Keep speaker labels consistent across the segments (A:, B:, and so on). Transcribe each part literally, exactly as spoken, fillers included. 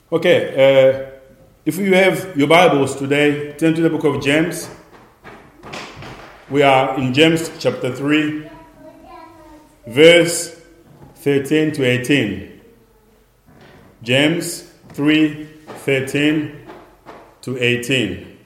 A: Okay, uh, if you have your Bibles today, turn to the book of James. We are in James chapter three, verse thirteen to eighteen. James three, thirteen to eighteen.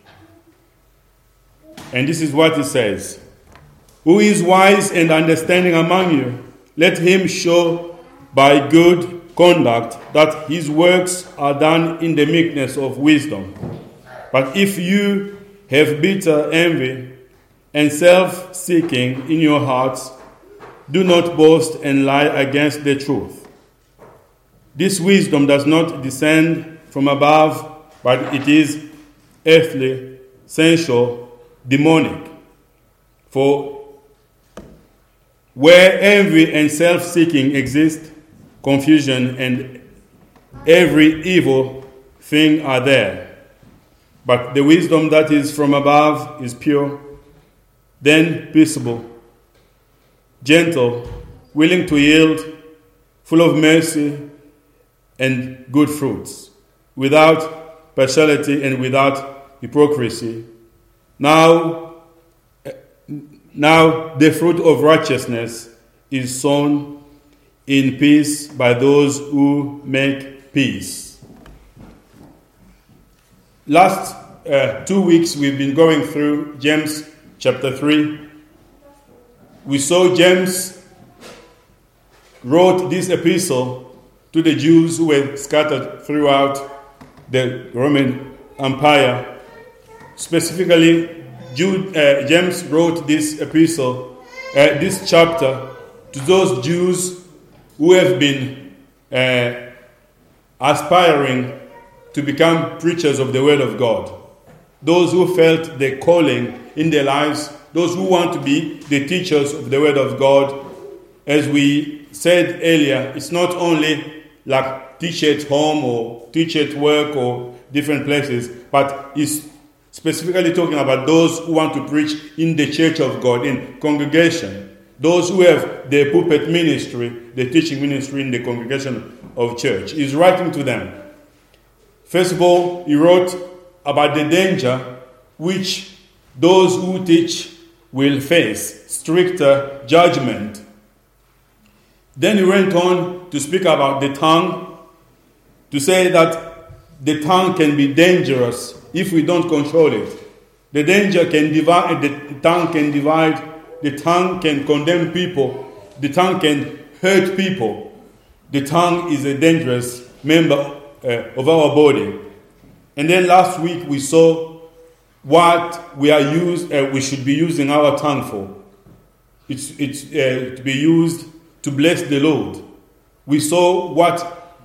A: And this is what it says. Who is wise and understanding among you? Let him show by good conduct that his works are done in the meekness of wisdom. But if you have bitter envy and self-seeking in your hearts, do not boast and lie against the truth. This wisdom does not descend from above, but it is earthly, sensual, demonic. For where envy and self-seeking exist, confusion and every evil thing are there. But the wisdom that is from above is pure, then peaceable, gentle, willing to yield, full of mercy and good fruits, without partiality and without hypocrisy. Now, now the fruit of righteousness is sown in peace by those who make peace. Last uh, two weeks we've been going through James chapter three. We saw James wrote this epistle to the Jews who were scattered throughout the Roman Empire. Specifically, Jude, uh, James wrote this epistle, uh, this chapter, to those Jews who have been uh, aspiring to become preachers of the Word of God. Those who felt the calling in their lives, those who want to be the teachers of the Word of God. As we said earlier, it's not only like teach at home or teach at work or different places, but it's specifically talking about those who want to preach in the church of God, in congregation. Those who have the pulpit ministry, the teaching ministry in the congregation of church. He's writing to them. First of all, he wrote about the danger which those who teach will face, stricter judgment. Then he went on to speak about the tongue, to say that the tongue can be dangerous if we don't control it. The danger can divide, the tongue can divide, the tongue can condemn people, the tongue can hurt people. The tongue is a dangerous member uh, of our body. And then last week we saw what we are used, uh, we should be using our tongue for. It's, it's uh, to be used to bless the Lord. We saw what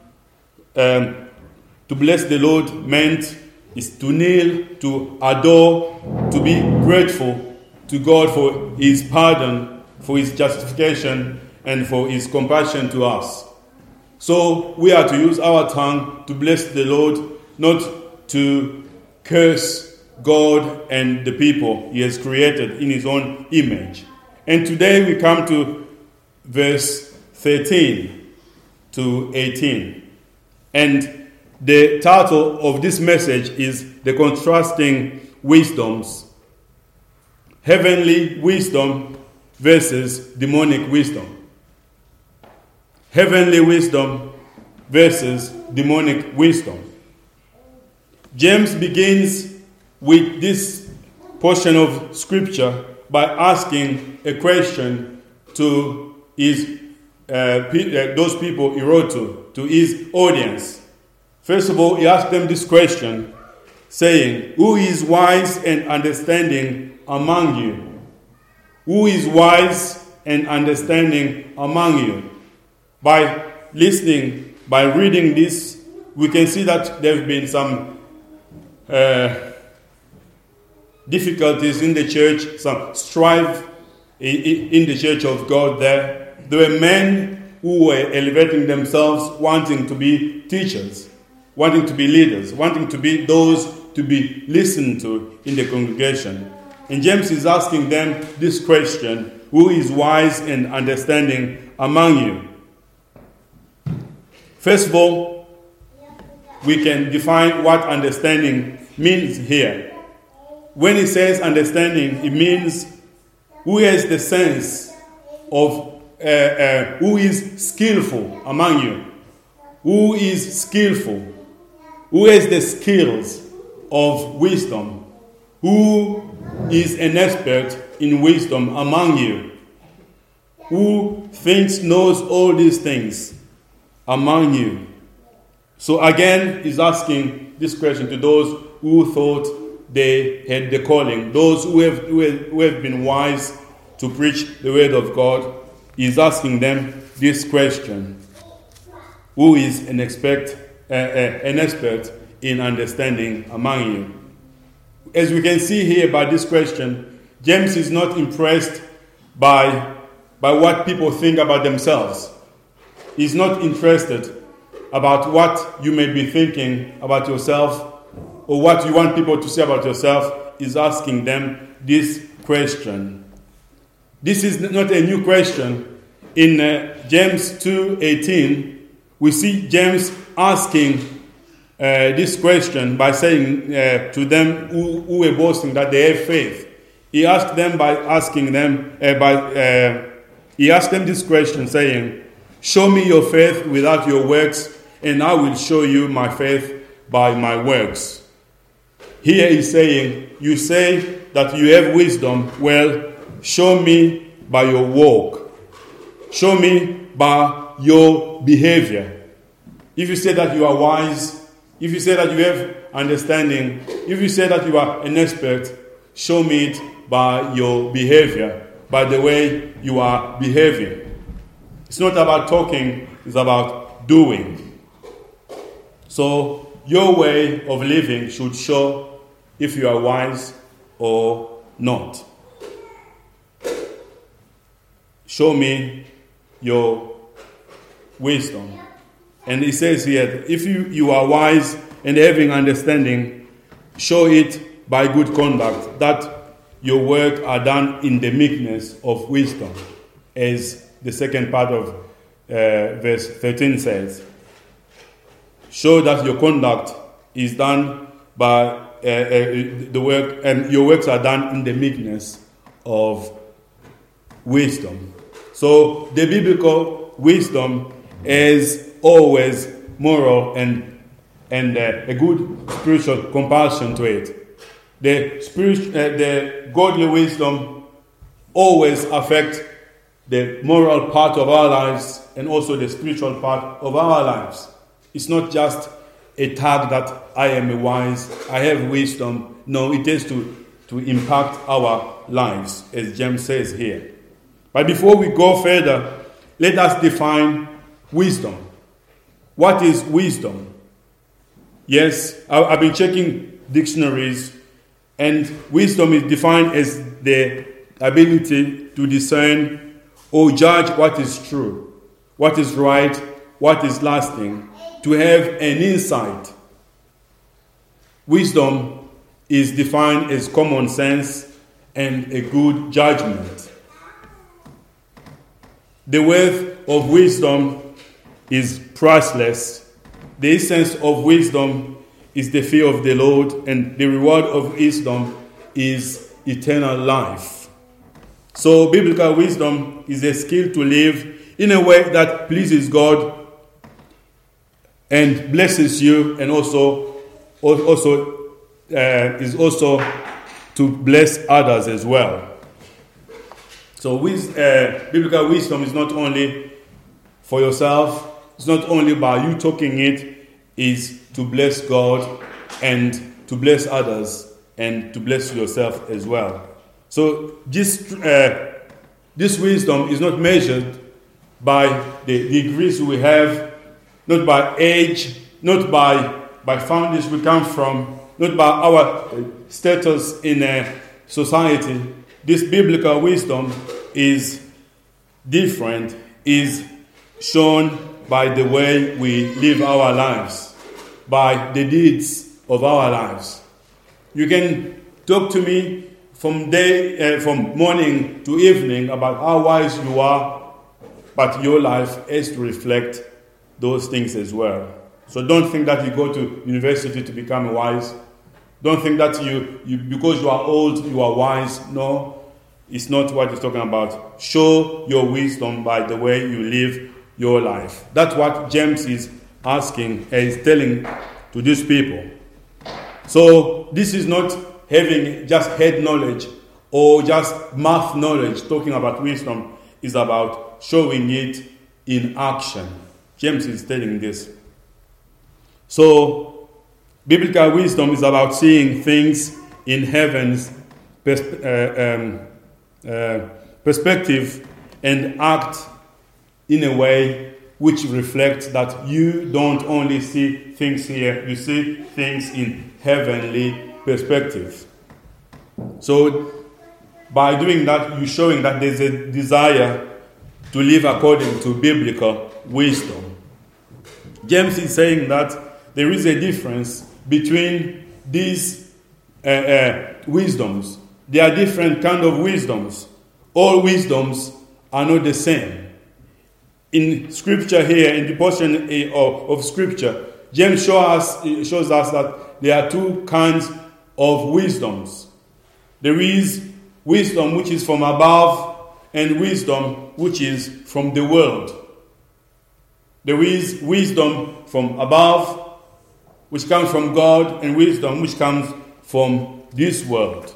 A: um, to bless the Lord meant is to kneel, to adore, to be grateful to God for His pardon, for His justification, and for His compassion to us. So we are to use our tongue to bless the Lord, not to curse God and the people He has created in His own image. And today we come to verse thirteen to eighteen. And the title of this message is The Contrasting Wisdoms. Heavenly wisdom versus demonic wisdom. Heavenly wisdom versus demonic wisdom. James begins with this portion of scripture by asking a question to his uh, pe- uh, those people he wrote to, to his audience. First of all, he asked them this question, saying, who is wise and understanding among you? Who is wise and understanding among you? By listening, by reading this, we can see that there have been some uh, difficulties in the church, some strife in, in the church of God there. There were men who were elevating themselves, wanting to be teachers, wanting to be leaders, wanting to be those to be listened to in the congregation. And James is asking them this question, who is wise and understanding among you? First of all, we can define what understanding means here. When it says understanding, it means who has the sense of uh, uh, who is skillful among you, who is skillful, who has the skills of wisdom, who is an expert in wisdom among you, who thinks knows all these things among you. So again, he's asking this question to those who thought they had the calling, those who have, who have, who have been wise to preach the word of God. He's asking them this question: who is an expert, uh, uh, an expert in understanding among you? As we can see here by this question, James is not impressed by, by what people think about themselves. He's not interested about what you may be thinking about yourself or what you want people to say about yourself. He's asking them this question. This is not a new question. In uh, James two eighteen, we see James asking uh, this question by saying uh, to them who, who were boasting that they have faith. He asked them by asking them, uh, by uh, he asked them this question saying, "Show me your faith without your works, and I will show you my faith by my works." Here he's saying, you say that you have wisdom. Well, show me by your walk. Show me by your behavior. If you say that you are wise, if you say that you have understanding, if you say that you are an expert, show me it by your behavior, by the way you are behaving. It's not about talking, it's about doing. So your way of living should show if you are wise or not. Show me your wisdom. And it says here, if you, you are wise and having understanding, show it by good conduct, that your work are done in the meekness of wisdom, as the second part of uh, verse thirteen says. Show that your conduct is done by uh, uh, the work, and your works are done in the meekness of wisdom. So the biblical wisdom is always moral and and uh, a good spiritual compulsion to it. The spirit, uh, the godly wisdom always affects the moral part of our lives and also the spiritual part of our lives. It's not just a tag that I am wise, I have wisdom. No, it is to, to impact our lives, as James says here. But before we go further, let us define wisdom. What is wisdom? Yes, I've been checking dictionaries, and wisdom is defined as the ability to discern or judge what is true, what is right, what is lasting, to have an insight. Wisdom is defined as common sense and a good judgment. The worth of wisdom is priceless. The essence of wisdom is the fear of the Lord, and the reward of wisdom is eternal life. So biblical wisdom is a skill to live in a way that pleases God and blesses you, and also also uh, is also to bless others as well. So with, uh, biblical wisdom is not only for yourself, it's not only by you talking it, is to bless God and to bless others and to bless yourself as well. So this uh, this wisdom is not measured by the degrees we have, not by age, not by by families we come from, not by our status in a society. This biblical wisdom is different, is shown by the way we live our lives, by the deeds of our lives. You can talk to me from day, uh, from morning to evening about how wise you are, but your life has to reflect those things as well. So don't think that you go to university to become wise. Don't think that you, you because you are old, you are wise. No, it's not what he's talking about. Show your wisdom by the way you live your life. That's what James is asking and is telling to these people. So this is not having just head knowledge or just math knowledge talking about wisdom. It's about showing it in action. James is telling this. So biblical wisdom is about seeing things in heaven's pers- uh, um, uh, perspective and act in a way which reflects that you don't only see things here, you see things in heavenly perspective. So by doing that, you're showing that there's a desire to live according to biblical wisdom. James is saying that there is a difference between these uh, uh, wisdoms. There are different kind of wisdoms. All wisdoms are not the same. In Scripture here, in the portion of, of Scripture, James show us, shows us that there are two kinds of wisdoms. There is wisdom which is from above and wisdom which is from the world. There is wisdom from above, which comes from God, and wisdom which comes from this world.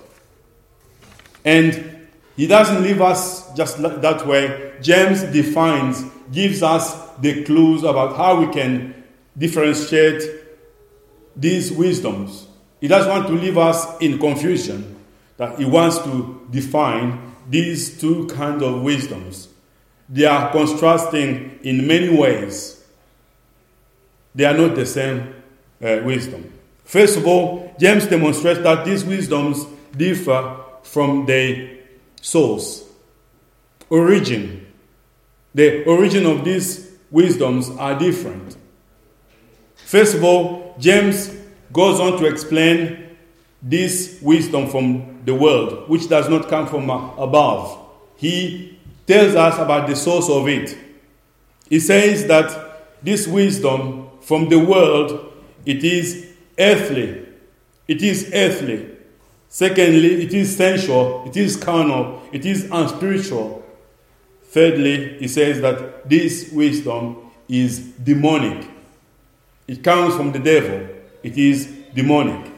A: And he doesn't leave us just that way. James defines, gives us the clues about how we can differentiate these wisdoms. He doesn't want to leave us in confusion, that he wants to define these two kinds of wisdoms. They are contrasting in many ways. They are not the same uh, wisdom. First of all, James demonstrates that these wisdoms differ from the source, origin. The origin of these wisdoms are different. First of all, James goes on to explain this wisdom from the world, which does not come from above. He tells us about the source of it. He says that this wisdom from the world, it is earthly. It is earthly. Secondly, it is sensual. It is carnal. It is unspiritual. Thirdly, he says that this wisdom is demonic. It comes from the devil. It is demonic.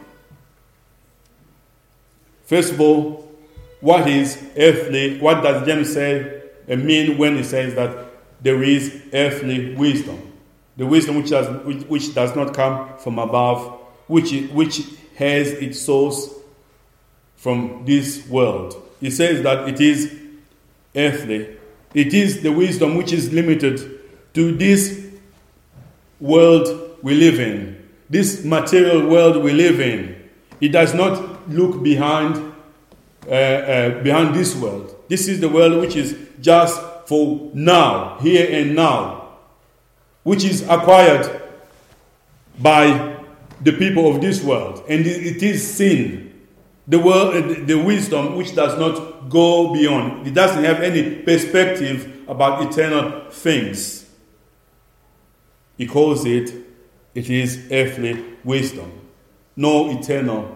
A: First of all, what is earthly? What does James say and mean when he says that there is earthly wisdom? The wisdom which does, which, which does not come from above, which, which has its source from this world. He says that it is earthly. It is the wisdom which is limited to this world we live in, this material world we live in. It does not look behind uh, uh, behind this world. This is the world which is just for now, here and now, which is acquired by the people of this world, and it is sin. The world, the wisdom which does not go beyond. It doesn't have any perspective about eternal things. He calls it, it is earthly wisdom. No eternal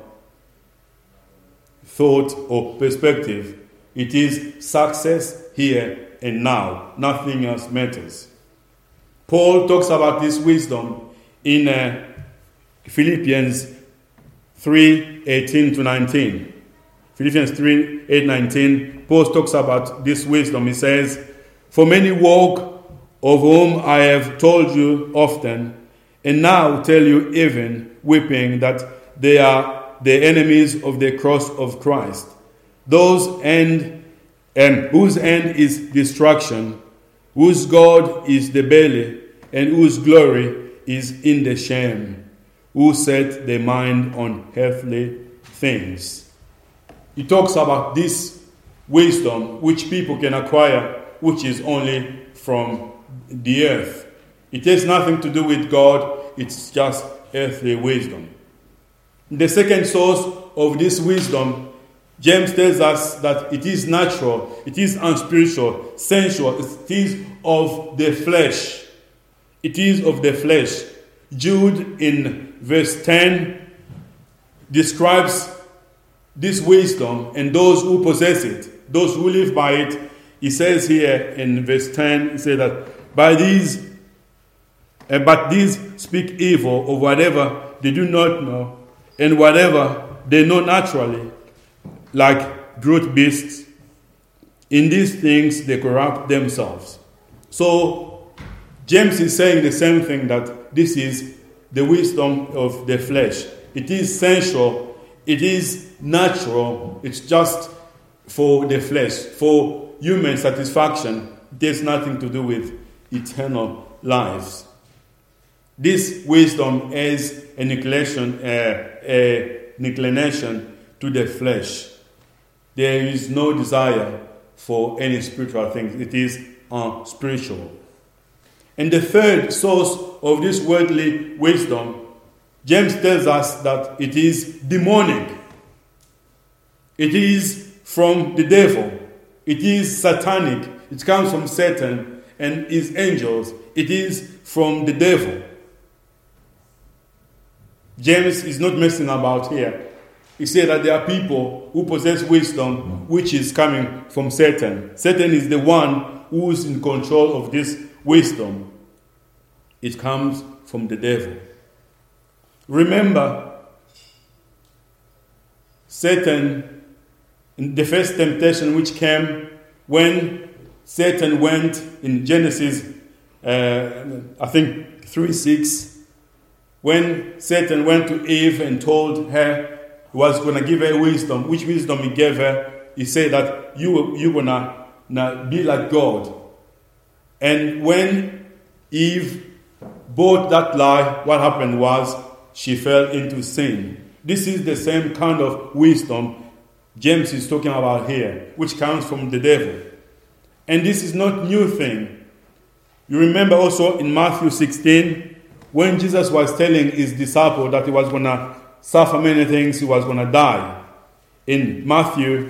A: thought or perspective. It is success here and now. Nothing else matters. Paul talks about this wisdom in uh, Philippians three, eighteen to nineteen. Philippians three, eight, nineteen. Paul talks about this wisdom. He says, "For many walk, of whom I have told you often, and now tell you even, weeping, that they are the enemies of the cross of Christ, those end and whose end is destruction, whose God is the belly, and whose glory is in the shame, who set their mind on earthly things." He talks about this wisdom which people can acquire, which is only from the earth. It has nothing to do with God, it's just earthly wisdom. The second source of this wisdom, James tells us that it is natural, it is unspiritual, sensual, it is of the flesh. It is of the flesh. Jude in verse ten describes this wisdom and those who possess it, those who live by it. He says here in verse ten, he says that by these, uh, but these speak evil of whatever they do not know, and whatever they know naturally, like brute beasts. In these things they corrupt themselves. So James is saying the same thing, that this is the wisdom of the flesh. It is sensual, it is natural, it's just for the flesh, for human satisfaction. It has nothing to do with eternal lives. This wisdom is an inclination, uh, a inclination to the flesh. There is no desire for any spiritual things. It is unspiritual. And the third source of this worldly wisdom, James tells us that it is demonic. It is from the devil. It is satanic. It comes from Satan and his angels. It is from the devil. James is not messing about here. He said that there are people who possess wisdom which is coming from Satan. Satan is the one who is in control of this wisdom. It comes from the devil. Remember, Satan, in the first temptation which came when Satan went in Genesis, uh, I think three six, when Satan went to Eve and told her he was going to give her wisdom. Which wisdom he gave her? He said that you, you're going to be like God. And when Eve bought that lie, what happened was she fell into sin. This is the same kind of wisdom James is talking about here, which comes from the devil. And this is not new thing. You remember also in Matthew sixteen, when Jesus was telling his disciples that he was going to suffer many things, he was going to die. In Matthew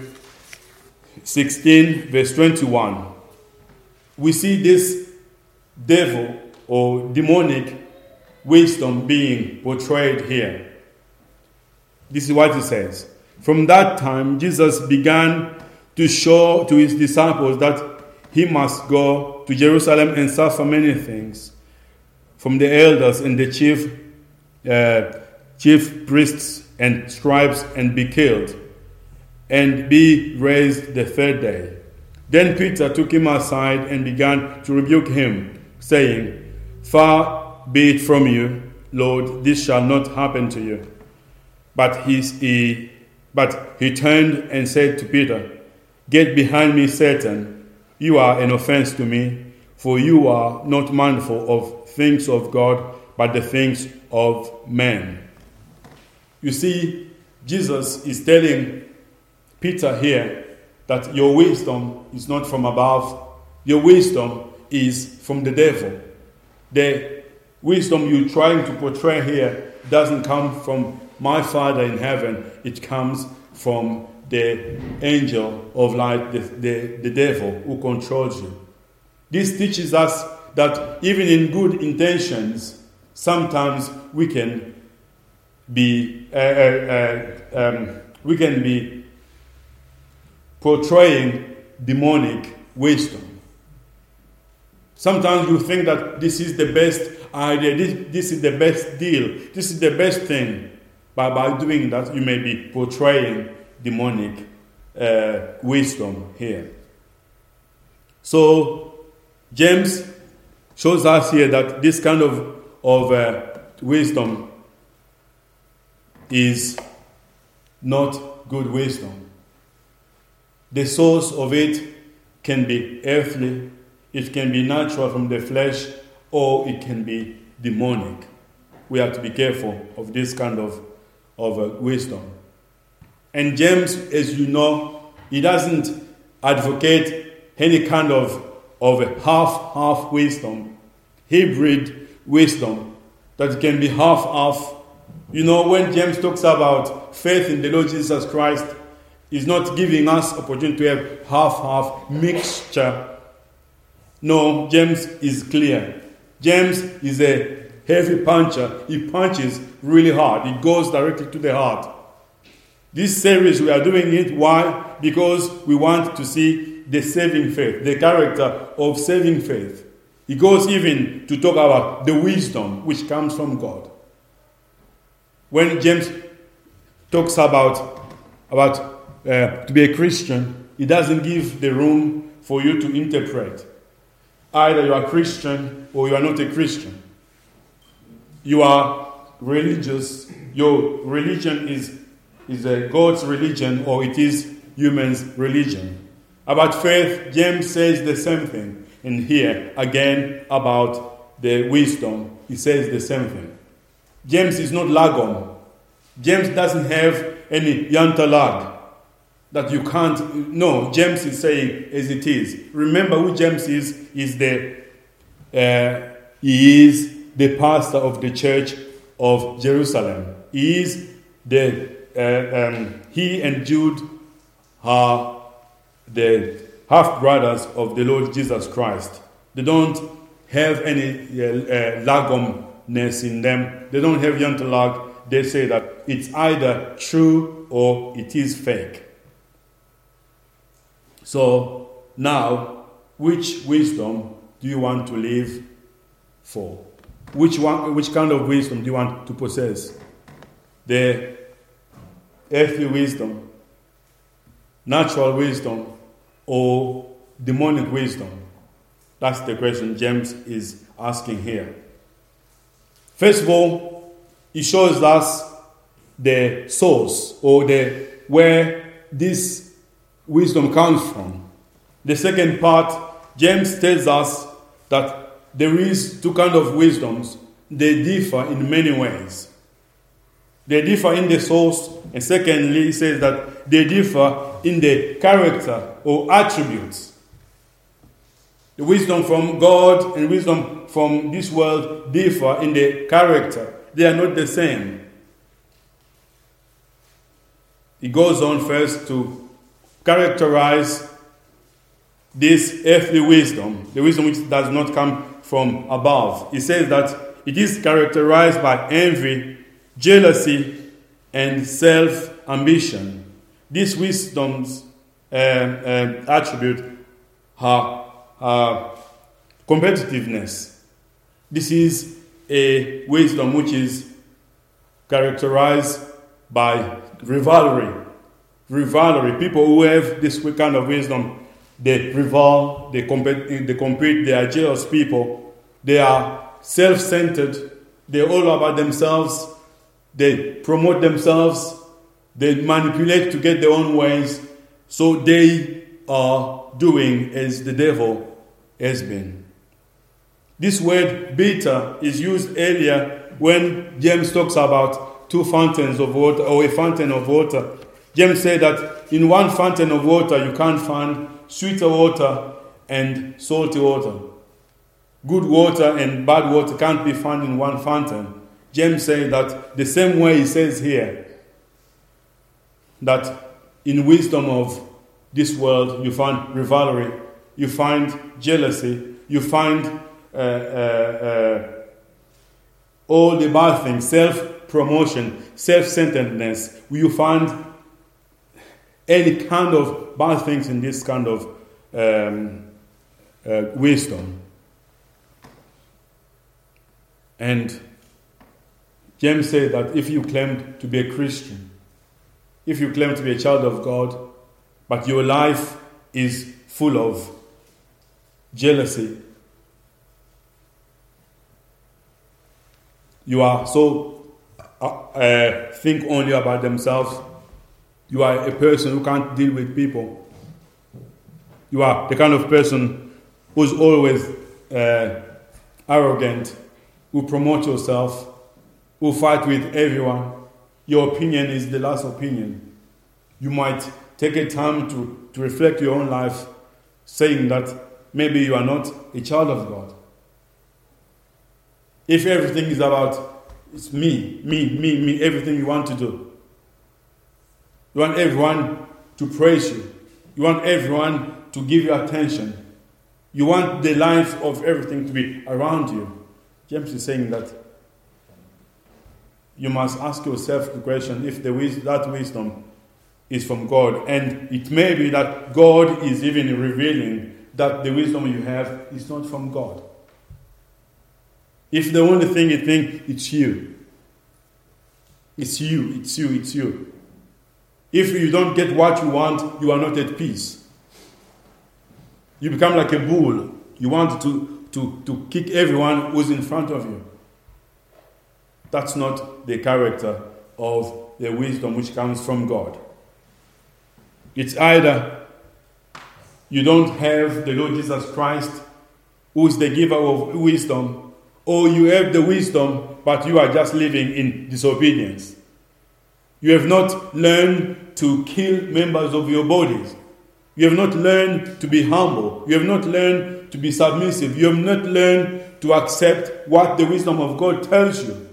A: sixteen, verse twenty-one, we see this devil or demonic wisdom being portrayed here. This is what it says. From that time, Jesus began to show to his disciples that he must go to Jerusalem and suffer many things from the elders and the chief uh, chief priests and scribes, and be killed, and be raised the third day. Then Peter took him aside and began to rebuke him, saying, Far be it from you, Lord, this shall not happen to you. But he, he, but he turned and said to Peter, Get behind me, Satan. You are an offense to me, for you are not mindful of things of God, but the things of men. You see, Jesus is telling Peter here that your wisdom is not from above. Your wisdom is from the devil. The wisdom you're trying to portray here doesn't come from my Father in heaven. It comes from the angel of light, the, the, the devil who controls you. This teaches us that even in good intentions, sometimes we can be uh, uh, uh, um, we can be portraying demonic wisdom. Sometimes you think that this is the best idea, this, this is the best deal, this is the best thing. But by doing that, you may be portraying demonic uh, wisdom here. So James shows us here that this kind of, of uh, wisdom is not good wisdom. The source of it can be earthly, it can be natural from the flesh, or it can be demonic. We have to be careful of this kind of, of uh, wisdom. And James, as you know, he doesn't advocate any kind of, of a half-half wisdom, hybrid wisdom, that can be half-half. You know, when James talks about faith in the Lord Jesus Christ, he's not giving us opportunity to have half-half mixture. No, James is clear. James is a heavy puncher. He punches really hard. It goes directly to the heart. This series, we are doing it. Why? Because we want to see the saving faith, the character of saving faith. He goes even to talk about the wisdom which comes from God. When James talks about, about uh, to be a Christian, he doesn't give the room for you to interpret. Either you are Christian or you are not a Christian. You are religious. Your religion is, is a God's religion, or it is human's religion. About faith, James says the same thing. And here, again, about the wisdom, he says the same thing. James is not lagom. James doesn't have any yantalag that you can't. No, James is saying as it is. Remember who James is. Is the uh, he is the pastor of the church of Jerusalem. He is the uh, um, he and Jude are the half brothers of the Lord Jesus Christ. They don't have any uh, uh, lagomness in them. They don't have yantalag. They say that it's either true or it is fake. So now, which wisdom do you want to live for? Which one? Which kind of wisdom do you want to possess? The earthly wisdom, natural wisdom, or demonic wisdom? That's the question James is asking here. First of all, he shows us the source, or the where this wisdom comes from. The second part, James tells us that there is two kinds of wisdoms. They differ in many ways. They differ in the source, and secondly, he says that they differ in the character or attributes. The wisdom from God and wisdom from this world differ in the character. They are not the same. He goes on first to characterize this earthly wisdom, the wisdom which does not come from above. He says that it is characterized by envy, jealousy, and self-ambition. These wisdom's uh, uh, attribute are uh, competitiveness. This is a wisdom which is characterized by rivalry. Rivalry. People who have this kind of wisdom, they rival, they compete, they compete, they are jealous people, they are self-centered, they're all about themselves, they promote themselves, they manipulate to get their own ways, so they are doing as the devil has been. This word bitter is used earlier when James talks about two fountains of water, or a fountain of water. James said that in one fountain of water you can't find sweeter water and salty water. Good water and bad water can't be found in one fountain. James said that the same way he says here, that in wisdom of this world you find rivalry, you find jealousy, you find uh, uh, uh, all the bad things, self-promotion, self-centeredness. You find any kind of bad things in this kind of um, uh, wisdom. And James said that if you claim to be a Christian, if you claim to be a child of God, but your life is full of jealousy, you are so uh, uh, think only about themselves, you are a person who can't deal with people, you are the kind of person who's always uh, arrogant, who promote yourself, who fight with everyone, your opinion is the last opinion. You might take a time to, to reflect your own life, saying that maybe you are not a child of God. If everything is about, it's me, me, me, me, everything you want to do. You want everyone to praise you. You want everyone to give you attention. You want the life of everything to be around you. James is saying that you must ask yourself the question if the wis- that wisdom is from God. And it may be that God is even revealing that the wisdom you have is not from God. If the only thing you think, it's you. It's you, it's you, it's you. If you don't get what you want, you are not at peace. You become like a bull. You want to, to, to kick everyone who's in front of you. That's not the character of the wisdom which comes from God. It's either you don't have the Lord Jesus Christ, who is the giver of wisdom, or you have the wisdom, but you are just living in disobedience. You have not learned to kill members of your bodies. You have not learned to be humble. You have not learned to be submissive. You have not learned to accept what the wisdom of God tells you.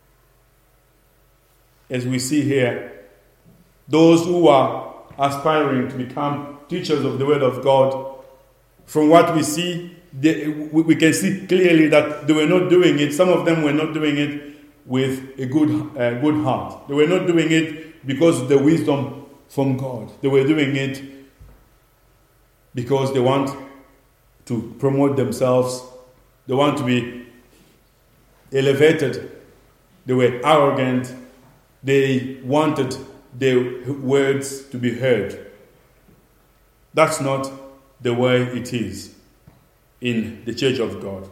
A: As we see here, those who are aspiring to become teachers of the Word of God, from what we see, they, we can see clearly that they were not doing it. Some of them were not doing it with a good, uh, good heart. They were not doing it because of the wisdom from God. They were doing it because they want to promote themselves. They want to be elevated. They were arrogant. They wanted their words to be heard. That's not the way it is in the Church of God.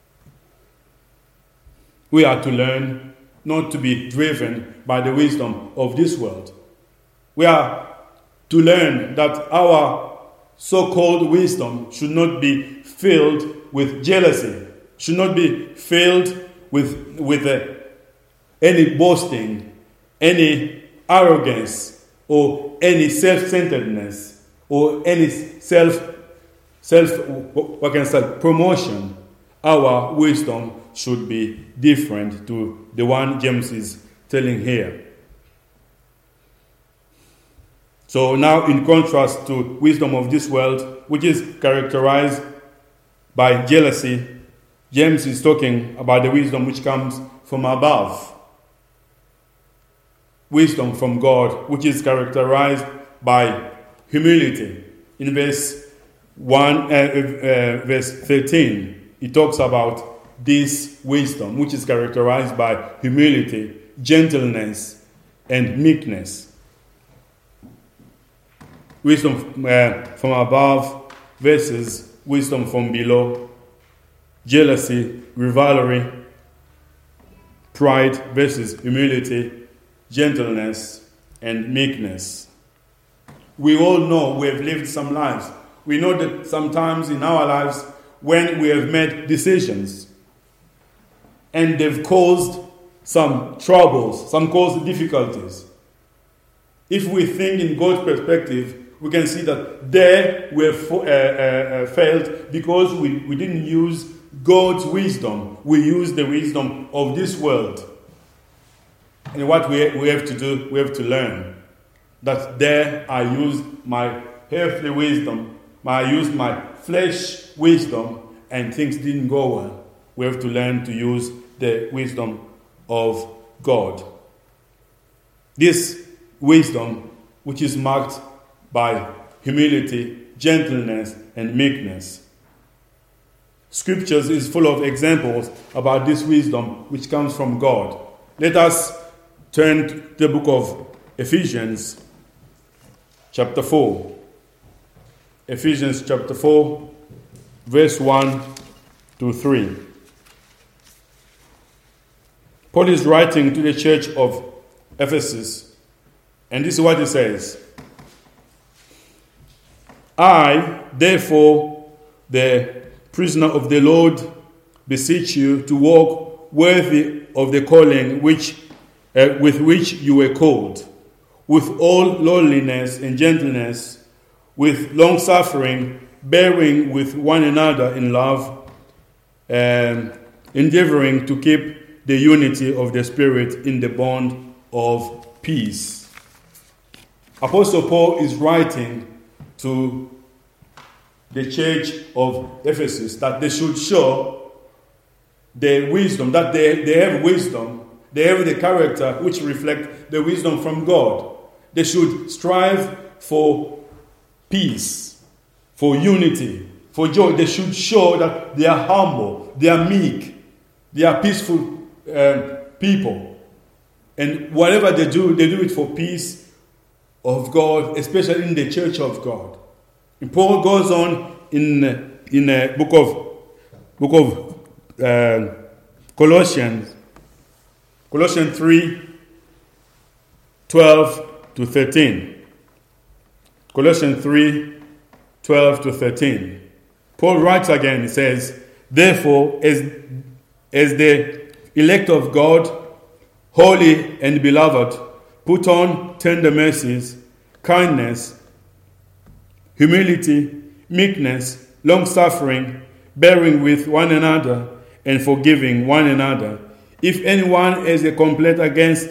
A: We are to learn not to be driven by the wisdom of this world. We are to learn that our so-called wisdom should not be filled with jealousy, should not be filled with, with uh, any boasting, any arrogance, or any self-centeredness, or any self, self, what can I say, promotion. Our wisdom should be different to the one James is telling here. So now, in contrast to wisdom of this world, which is characterized by jealousy, James is talking about the wisdom which comes from above. Wisdom from God, which is characterized by humility. In verse one, uh, uh, verse thirteen, he talks about this wisdom, which is characterized by humility, gentleness, and meekness. Wisdom uh, from above versus wisdom from below. Jealousy, rivalry, pride versus humility, gentleness, and meekness. We all know we have lived some lives. We know that sometimes in our lives when we have made decisions and they've caused some troubles, some caused difficulties. If we think in God's perspective, we can see that there we have uh, uh, failed because we, we didn't use God's wisdom. We used the wisdom of this world. And what we, we have to do, we have to learn that there I used my earthly wisdom, I used my flesh wisdom, and things didn't go well. We have to learn to use the wisdom of God. This wisdom, which is marked by humility, gentleness, and meekness. Scriptures is full of examples about this wisdom which comes from God. Let us turn to the book of Ephesians, chapter four. Ephesians chapter four, verse one to three. Paul is writing to the church of Ephesus, and this is what he says. I, therefore, the prisoner of the Lord, beseech you to walk worthy of the calling which uh, with which you were called, with all lowliness and gentleness, with long-suffering, bearing with one another in love, um, endeavoring to keep the unity of the Spirit in the bond of peace. Apostle Paul is writing to the church of Ephesus that they should show their wisdom, that they, they have wisdom, They have the character which reflect the wisdom from God. They should strive for peace, for unity, for joy. They should show that they are humble, they are meek, they are peaceful um, people. And whatever they do, they do it for peace of God, especially in the church of God. And Paul goes on in in the book of book of uh, Colossians, Colossians three, twelve to thirteen. Colossians three, twelve to thirteen. Paul writes again, he says, therefore, as, as the elect of God, holy and beloved, put on tender mercies, kindness, humility, meekness, long-suffering, bearing with one another, and forgiving one another. If anyone has a complaint against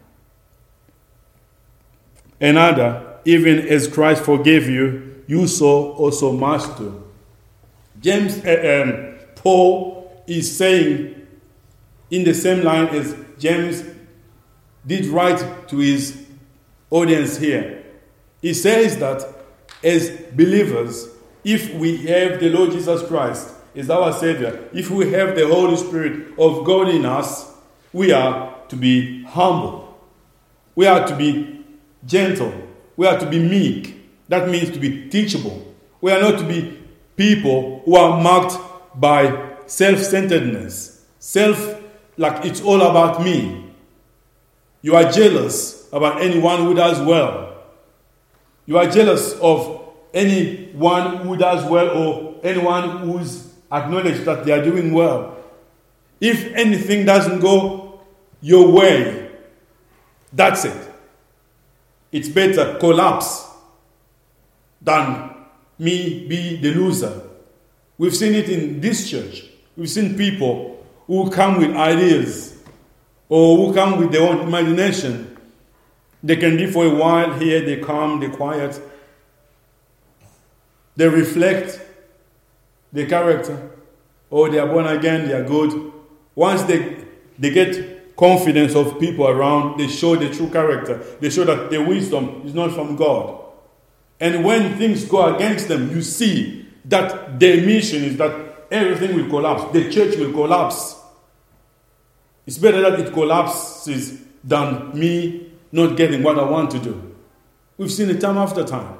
A: another, even as Christ forgave you, you so also must do. James, uh, um, Paul is saying in the same line as James did write to his audience here. He says that as believers, if we have the Lord Jesus Christ as our Savior, if we have the Holy Spirit of God in us, we are to be humble. We are to be gentle. We are to be meek. That means to be teachable. We are not to be people who are marked by self-centeredness. Self, like it's all about me. You are jealous about anyone who does well. You are jealous of anyone who does well or anyone who's acknowledged that they are doing well. If anything doesn't go your way, that's it. It's better collapse than me be the loser. We've seen it in this church. We've seen people who come with ideas or who come with their own imagination. They can be for a while here, they calm, they quiet. They reflect their character. Or they are born again, they are good. Once they, they get confidence of people around, they show the true character. They show that their wisdom is not from God. And when things go against them, you see that their mission is that everything will collapse. The church will collapse. It's better that it collapses than me not getting what I want to do. We've seen it time after time.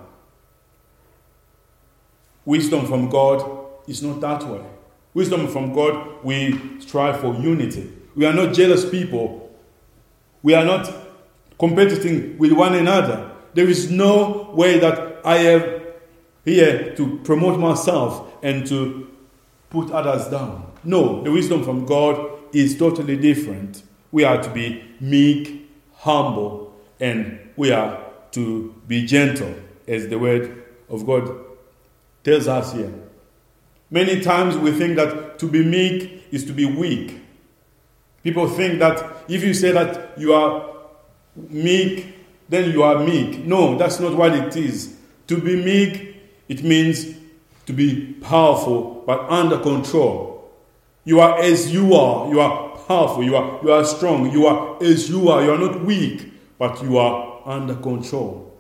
A: Wisdom from God is not that way. Wisdom from God, we strive for unity. We are not jealous people. We are not competing with one another. There is no way that I am here to promote myself and to put others down. No, the wisdom from God is totally different. We are to be meek, humble, and we are to be gentle, as the word of God tells us here. Many times we think that to be meek is to be weak. People think that if you say that you are meek, then you are meek. No, that's not what it is. To be meek, it means to be powerful but under control. You are as you are. You are powerful. You are, you are strong. You are as you are. You are not weak, but you are under control.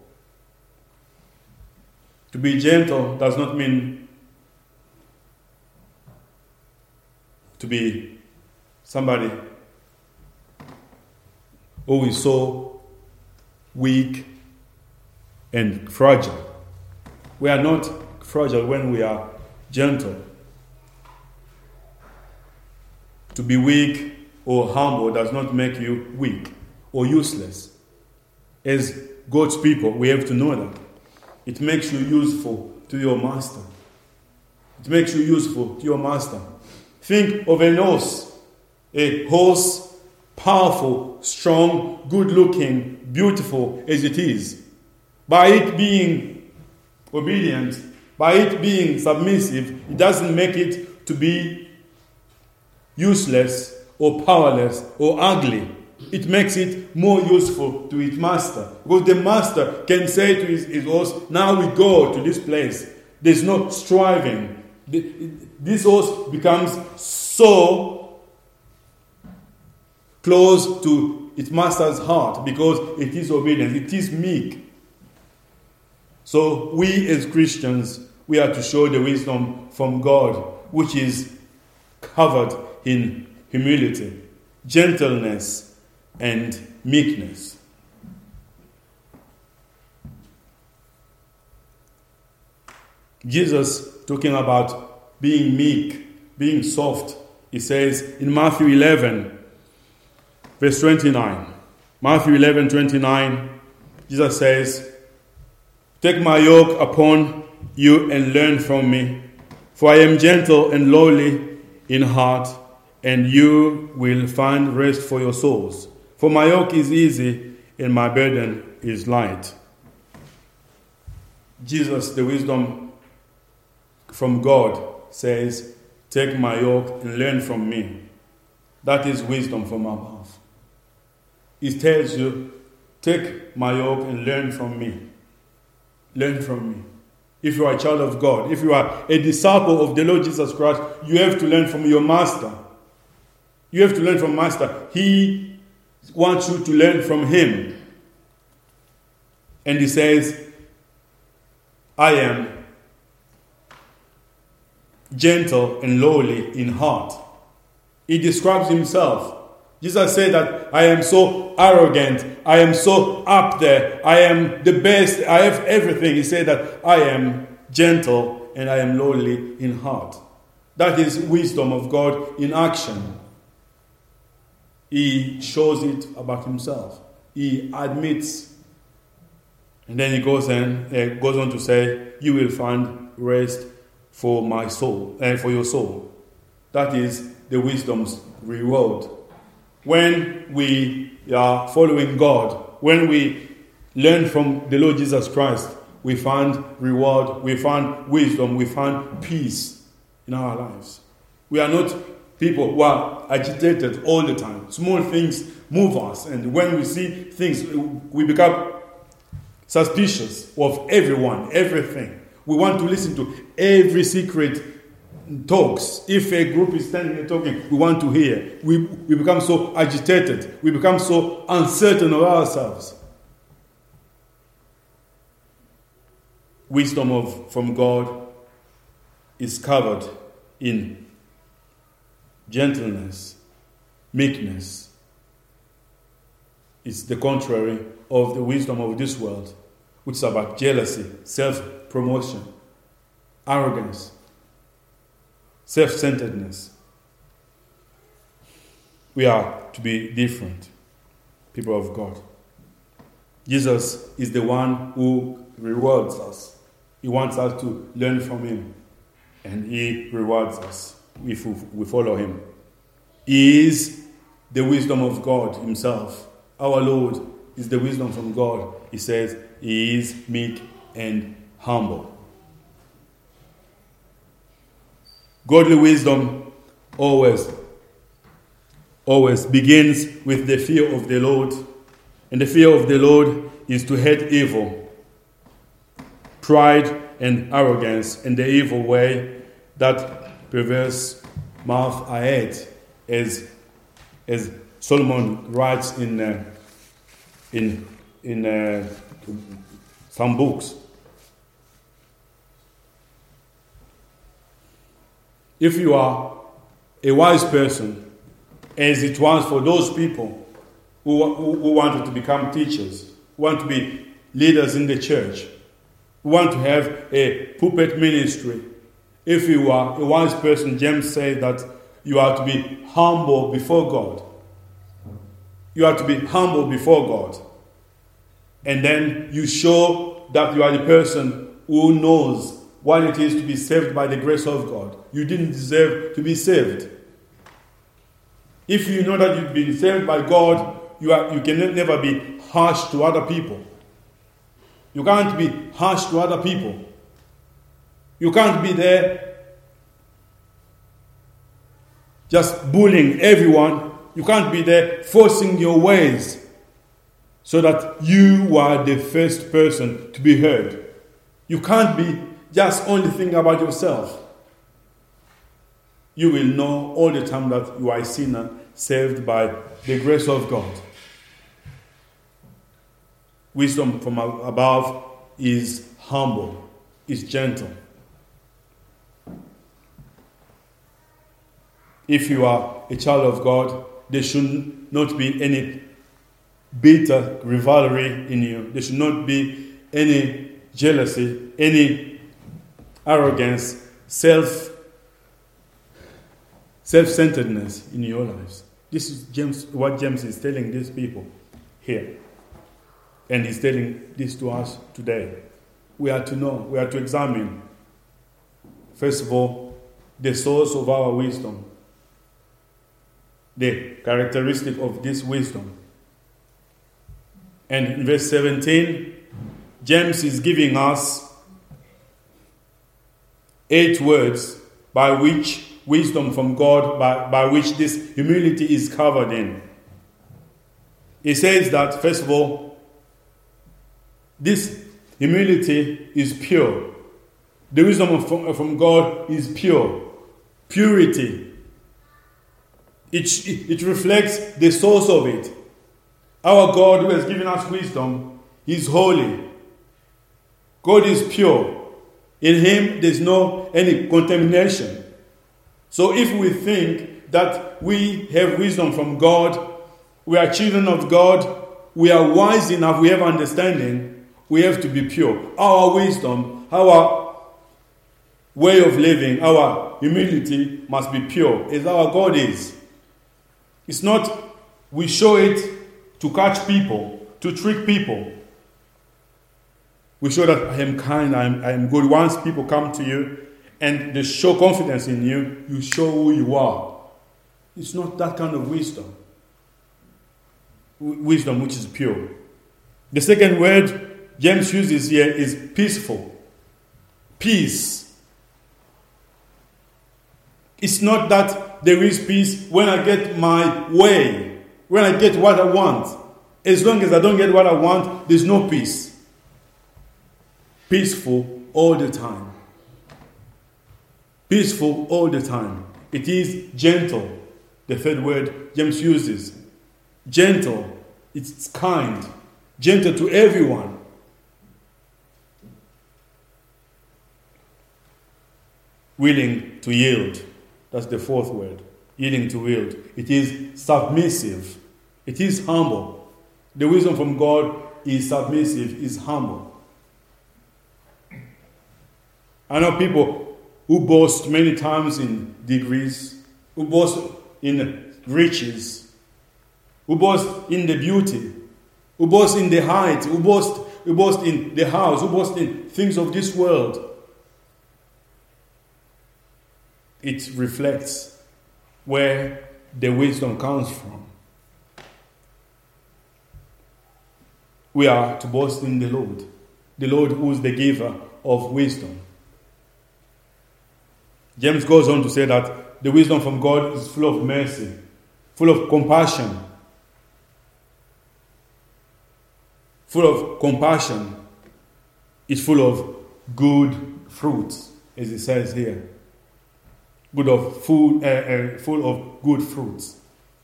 A: To be gentle does not mean to be somebody who is so weak and fragile. We are not fragile when we are gentle. To be weak or humble does not make you weak or useless. As God's people, we have to know that. It makes you useful to your master. It makes you useful to your master. Think of a horse. A horse, powerful, strong, good-looking, beautiful as it is. By it being obedient, by it being submissive, it doesn't make it to be useless or powerless or ugly. It makes it more useful to its master. Because the master can say to his, his horse, now we go to this place. There's no striving. The, this horse becomes so close to its master's heart because it is obedient, it is meek. So we as Christians, we are to show the wisdom from God, which is covered in humility, gentleness, and meekness. Jesus, talking about being meek, being soft, he says in Matthew eleven, verse twenty-nine. Matthew eleven, twenty-nine, Jesus says, "Take my yoke upon you and learn from me, for I am gentle and lowly in heart, and you will find rest for your souls. For my yoke is easy and my burden is light." Jesus, the wisdom from God, says, "Take my yoke and learn from me." That is wisdom from above. He tells you, take my yoke and learn from me. Learn from me. If you are a child of God, if you are a disciple of the Lord Jesus Christ, you have to learn from your master. You have to learn from master. He wants you to learn from him. And he says, "I am gentle and lowly in heart." He describes himself. Jesus said that I am so arrogant, I am so up there, I am the best, I have everything. He said that I am gentle and I am lowly in heart. That is wisdom of God in action. He shows it about himself. He admits. And then he goes, and, uh, goes on to say, "You will find rest for my soul, and uh, for your soul." That is the wisdom's reward. When we are following God, when we learn from the Lord Jesus Christ, we find reward, we find wisdom, we find peace in our lives. We are not people who are agitated all the time. Small things move us, and when we see things, we become suspicious of everyone, everything. We want to listen to every secret talks. If a group is standing and talking, we want to hear. We, we become so agitated. We become so uncertain of ourselves. Wisdom of, from God is covered in gentleness, meekness. It's the contrary of the wisdom of this world, which is about jealousy, self-promotion, arrogance, self-centeredness. We are to be different, people of God. Jesus is the one who rewards us. He wants us to learn from him, and he rewards us if we follow him. He is the wisdom of God himself. Our Lord is the wisdom from God. He says he is meek and humble. Godly wisdom always, always begins with the fear of the Lord. And the fear of the Lord is to hate evil, pride and arrogance, and the evil way, that perverse mouth I hate, as as Solomon writes in uh, in in uh, some books. If you are a wise person, as it was for those people who, who, who wanted to become teachers, who want to be leaders in the church, who want to have a pulpit ministry, if you are a wise person, James said that you are to be humble before God. You are to be humble before God. And then you show that you are the person who knows what it is to be saved by the grace of God. You didn't deserve to be saved. If you know that you've been saved by God, you are you can never be harsh to other people. You can't be harsh to other people. You can't be there just bullying everyone. You can't be there forcing your ways so that you are the first person to be heard. You can't be just only thinking about yourself. You will know all the time that you are a sinner saved by the grace of God. Wisdom from above is humble, is gentle. If you are a child of God, there should not be any bitter rivalry in you. There should not be any jealousy, any arrogance, self, self-centeredness in your lives. This is James, what James is telling these people here. And he's telling this to us today. We are to know, we are to examine, first of all, the source of our wisdom, the characteristic of this wisdom. And in verse seventeen, James is giving us eight words by which wisdom from God, by, by which this humility is covered in. He says that, first of all, this humility is pure. The wisdom from, from God is pure. Purity. It, it reflects the source of it. Our God, who has given us wisdom, is holy. God is pure. In Him, there's no any contamination. So if we think that we have wisdom from God, we are children of God, we are wise enough, we have understanding, we have to be pure. Our wisdom, our way of living, our humility must be pure, as our God is. It's not we show it to catch people, to trick people. We show that I am kind, I am, I am good. Once people come to you and they show confidence in you, you show who you are. It's not that kind of wisdom. W- wisdom which is pure. The second word James uses here is peaceful. Peace. It's not that there is peace when I get my way, when I get what I want. As long as I don't get what I want, there's no peace. Peaceful all the time. Peaceful all the time. It is gentle. The third word James uses. Gentle. It's kind. Gentle to everyone. Willing to yield. That's the fourth word. Yielding to yield. It is submissive. It is humble. The wisdom from God is submissive, is humble. I know people who boast many times in degrees, who boast in riches, who boast in the beauty, who boast in the height, who boast, who boast in the house, who boast in things of this world. It reflects where the wisdom comes from. We are to boast in the Lord, the Lord who is the giver of wisdom. James goes on to say that the wisdom from God is full of mercy, full of compassion, full of compassion. It's full of good fruits, as it says here. Good of food, uh, uh, full of good fruits.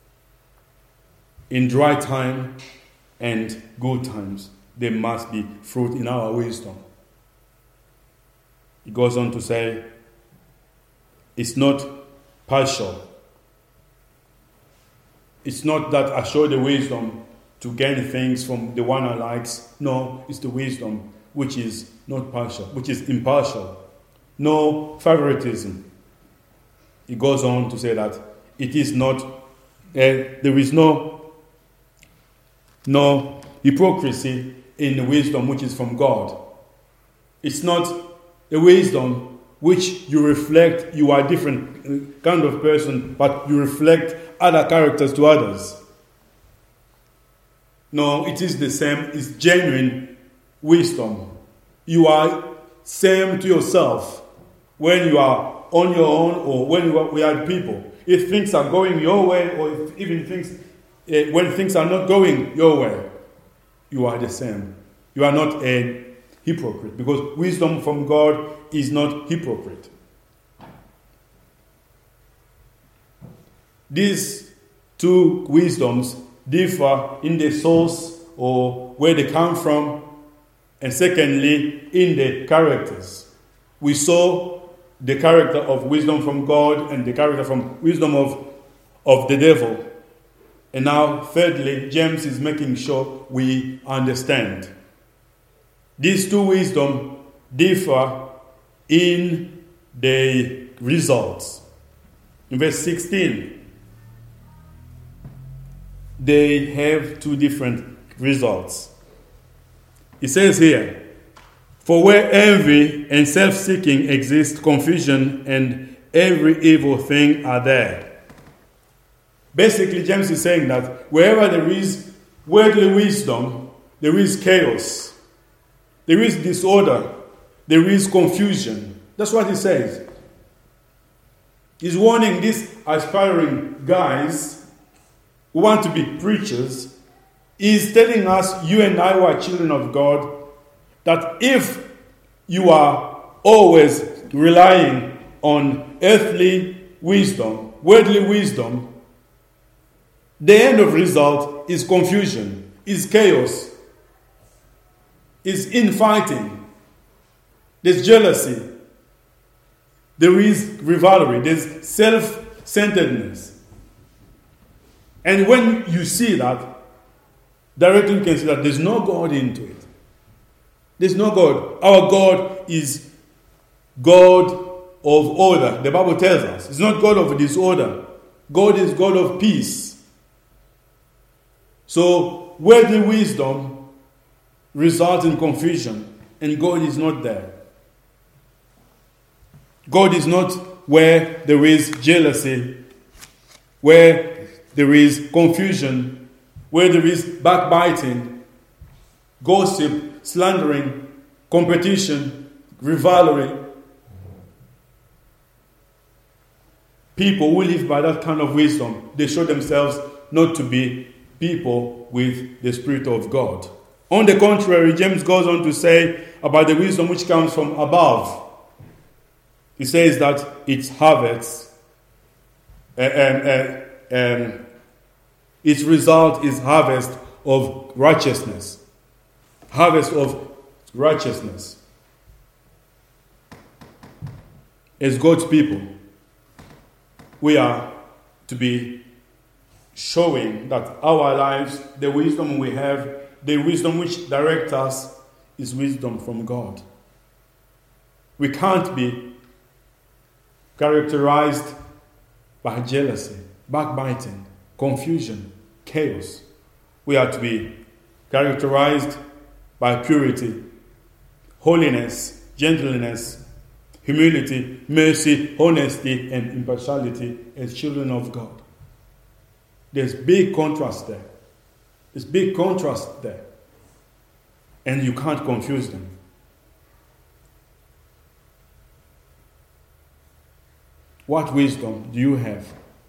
A: In dry time and good times, there must be fruit in our wisdom. He goes on to say, it's not partial. It's not that I show the wisdom to gain things from the one I likes. No, it's the wisdom which is not partial, which is impartial. No favoritism. He goes on to say that it is not, uh, there is no, no hypocrisy in the wisdom which is from God. It's not a wisdom which you reflect, you are a different kind of person, but you reflect other characters to others. No, it is the same, it's genuine wisdom. You are same to yourself when you are on your own or when you are with people. If things are going your way or if even things, uh, when things are not going your way, you are the same. You are not a hypocrite, because wisdom from God is not hypocrite. This two wisdoms differ in the source or where they come from, and secondly, in the characters. We saw the character of wisdom from God and the character from wisdom of, of the devil. And now, thirdly, James is making sure we understand. These two wisdoms differ in the results. In verse sixteen, they have two different results. It says here, "For where envy and self-seeking exist, confusion and every evil thing are there." Basically, James is saying that wherever there is worldly wisdom, there is chaos. There is disorder. There is confusion. That's what he says. He's warning these aspiring guys who want to be preachers. He's telling us, you and I who are children of God, that if you are always relying on earthly wisdom, worldly wisdom, the end of result is confusion, is chaos, is infighting, there's jealousy, there is rivalry, there's self-centeredness. And when you see that, directly you can see that there's no God into it. There's no God. Our God is God of order. The Bible tells us. It's not God of disorder. God is God of peace. So, worldly wisdom results in confusion, and God is not there. God is not where there is jealousy, where there is confusion, where there is backbiting, gossip, slandering, competition, rivalry. People who live by that kind of wisdom, they show themselves not to be people with the Spirit of God. On the contrary, James goes on to say about the wisdom which comes from above. He says that its harvest, uh, uh, um, its result is harvest of righteousness. Harvest of righteousness. As God's people, we are to be showing that our lives, the wisdom we have, the wisdom which directs us, is wisdom from God. We can't be characterized by jealousy, backbiting, confusion, chaos. We are to be characterized by purity, holiness, gentleness, humility, mercy, honesty, and impartiality as children of God. There's big contrast there. There's big contrast there. And you can't confuse them. What wisdom do you have?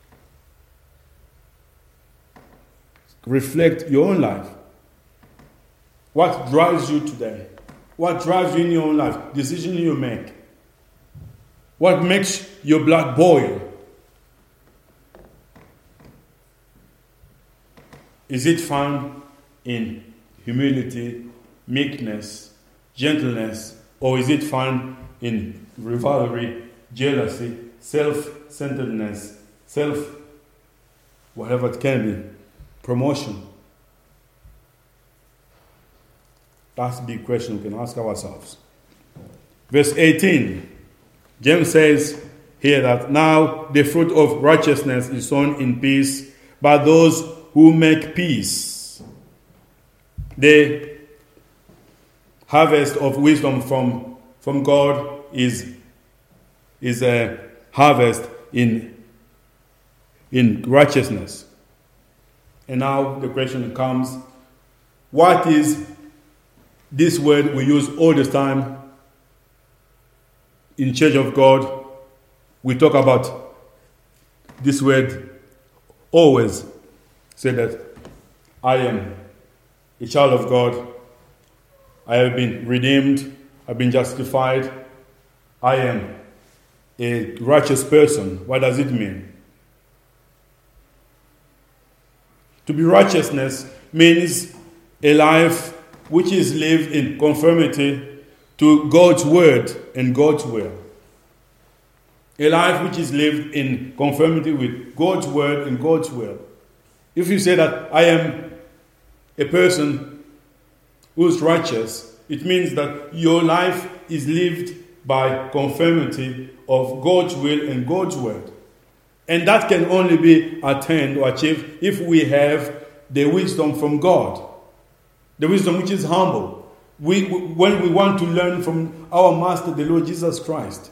A: Reflect your own life. What drives you today? What drives you in your own life? Decision you make. What makes your blood boil? Is it found in humility, meekness, gentleness, or is it found in rivalry, jealousy, self-centeredness, self, whatever it can be, promotion? That's a big question we can ask ourselves. Verse eighteen, James says here that now the fruit of righteousness is sown in peace by those who make peace. The harvest of wisdom from, from God is, is a harvest in, in righteousness. And now the question comes, what is this word we use all the time in Church of God? We talk about this word always. Say that I am a child of God. I have been redeemed. I've been justified. I am a righteous person. What does it mean? To be righteousness means a life which is lived in conformity to God's word and God's will. A life which is lived in conformity with God's word and God's will. If you say that I am a person who's righteous, it means that your life is lived by conformity of God's will and God's word. And that can only be attained or achieved if we have the wisdom from God. The wisdom which is humble. We, when we want to learn from our Master, the Lord Jesus Christ.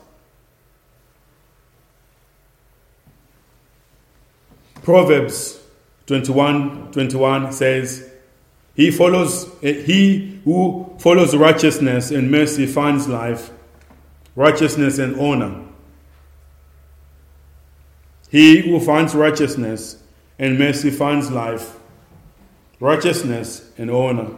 A: Proverbs twenty-one twenty-one says, He follows he who follows righteousness and mercy finds life, righteousness and honor. He who finds righteousness and mercy finds life, righteousness and honor.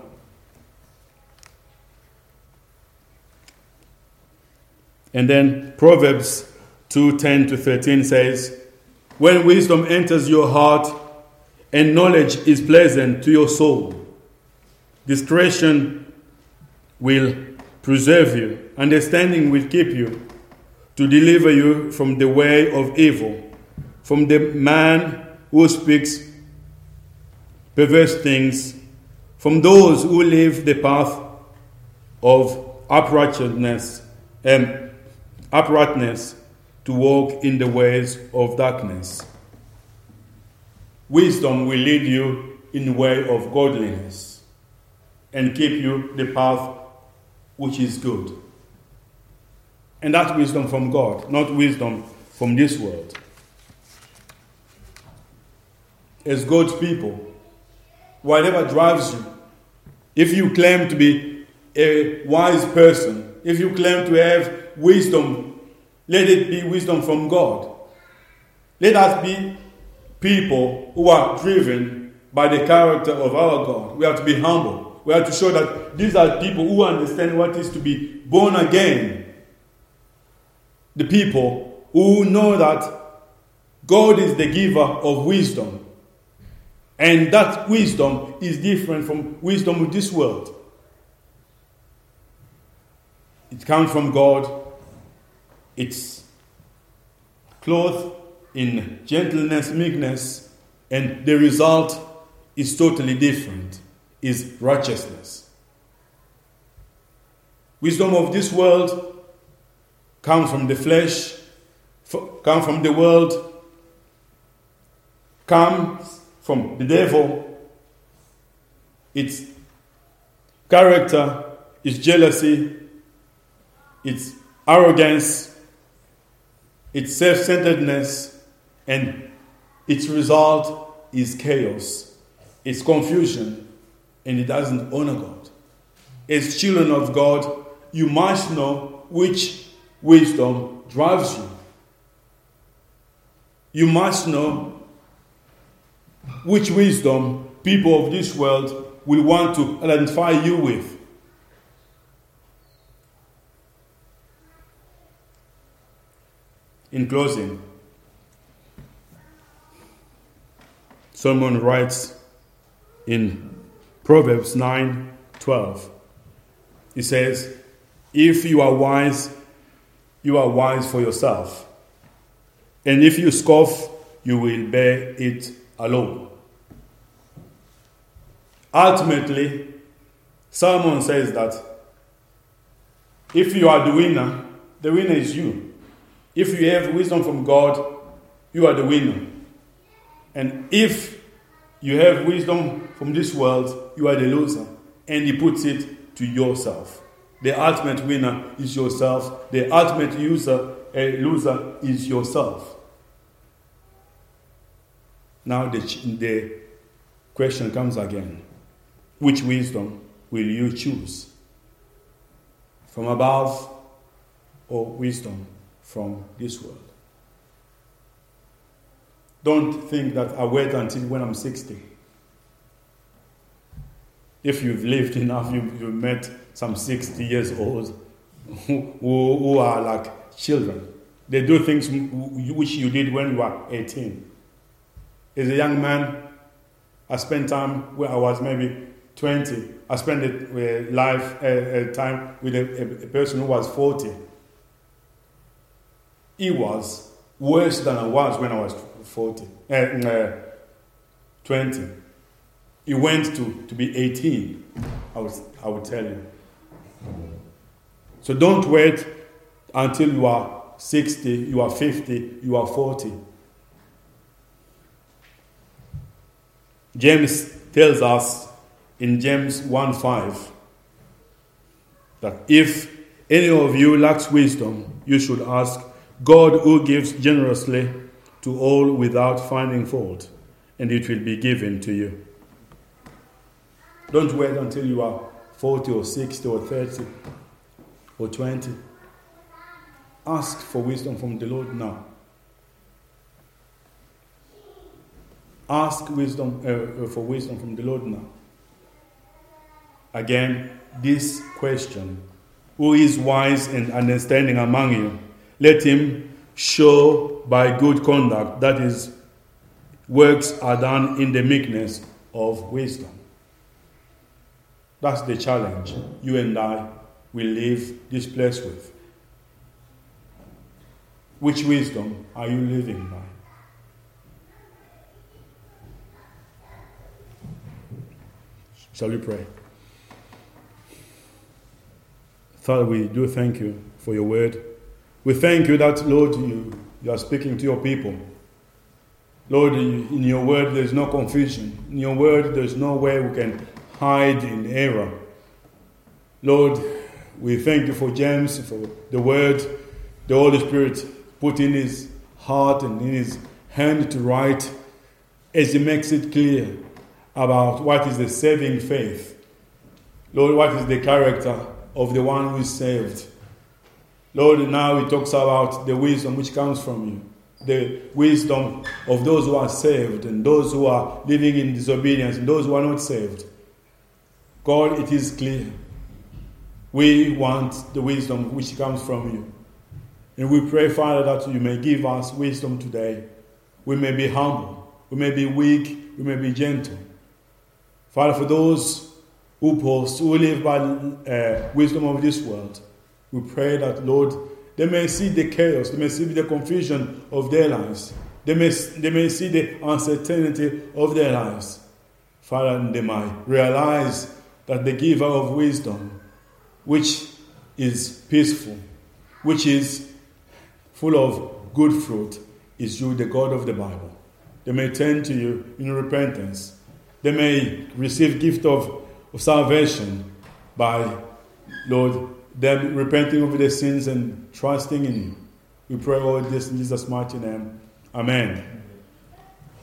A: And then Proverbs two ten to thirteen says, When wisdom enters your heart and knowledge is pleasant to your soul, discretion will preserve you, understanding will keep you, to deliver you from the way of evil, from the man who speaks perverse things, from those who live the path of uprightness and uprightness, to walk in the ways of darkness. Wisdom will lead you in the way of godliness and keep you the path which is good. And that's wisdom from God, not wisdom from this world. As God's people, whatever drives you, if you claim to be a wise person, if you claim to have wisdom, let it be wisdom from God. Let us be people who are driven by the character of our God. We have to be humble. We have to show that these are people who understand what it is to be born again. The people who know that God is the giver of wisdom. And that wisdom is different from wisdom of this world. It comes from God. It's clothed in gentleness, meekness, and the result is totally different, is righteousness. Wisdom of this world comes from the flesh, comes from the world, comes from the devil. Its character is jealousy, its arrogance, its self-centeredness, and its result is chaos, it's confusion, and it doesn't honor God. As children of God, you must know which wisdom drives you. You must know which wisdom people of this world will want to identify you with. In closing, Solomon writes in Proverbs nine twelve. He says, if you are wise, you are wise for yourself. And if you scoff, you will bear it alone. Ultimately, Solomon says that if you are the winner, the winner is you. If you have wisdom from God, you are the winner. And if you have wisdom from this world, you are the loser. And he puts it to yourself. The ultimate winner is yourself. The ultimate user, a loser is yourself. Now the, the question comes again. Which wisdom will you choose? From above or wisdom from this world? Don't think that I wait until when I'm sixty. If you've lived enough, you, you've met some sixty years old who, who are like children. They do things which you did when you were eighteen. As a young man, I spent time when I was maybe twenty. I spent a life a, a time with a, a person who was forty. He was worse than I was when I was forty, uh, uh, twenty. He went to, to be eighteen, I would, I would tell you. So don't wait until you are sixty, you are fifty, you are forty. James tells us in James one five that if any of you lacks wisdom, you should ask God, who gives generously to all without finding fault, and it will be given to you. Don't wait until you are forty or sixty or thirty or twenty. Ask for wisdom from the Lord now. Ask wisdom uh, for wisdom from the Lord now. Again, this question, who is wise and understanding among you? Let him show by good conduct that his works are done in the meekness of wisdom. That's the challenge you and I will leave this place with. Which wisdom are you living by? Shall we pray? Father, we do thank you for your word. We thank you that, Lord, you, you are speaking to your people. Lord, in your word there is no confusion. In your word there is no way we can hide in error. Lord, we thank you for James, for the word the Holy Spirit put in his heart and in his hand to write, as he makes it clear about what is the saving faith. Lord, what is the character of the one who is saved. Lord, now he talks about the wisdom which comes from you. The wisdom of those who are saved and those who are living in disobedience and those who are not saved. God, it is clear. We want the wisdom which comes from you. And we pray, Father, that you may give us wisdom today. We may be humble. We may be weak. We may be gentle. Father, for those who boast, who live by uh, wisdom of this world, we pray that, Lord, they may see the chaos, they may see the confusion of their lives. They may, they may see the uncertainty of their lives. Father, and they might realize that the giver of wisdom, which is peaceful, which is full of good fruit, is you, the God of the Bible. They may turn to you in repentance. They may receive gift of, of salvation by, Lord, them repenting of their sins and trusting in you. We pray all this in Jesus' mighty name. Amen.